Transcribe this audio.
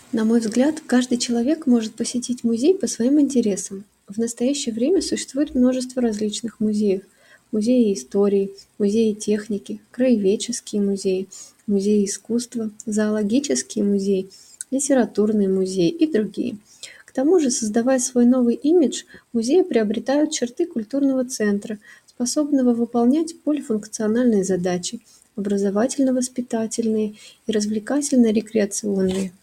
На мой взгляд, каждый человек может посетить музей по своим интересам. В настоящее время существует множество различных музеев. Музеи истории, музеи техники, краеведческие музеи, музеи искусства, зоологический музей, литературный музей и другие. К тому же, создавая свой новый имидж, музеи приобретают черты культурного центра, способного выполнять полифункциональные задачи – образовательно-воспитательные и развлекательно-рекреационные.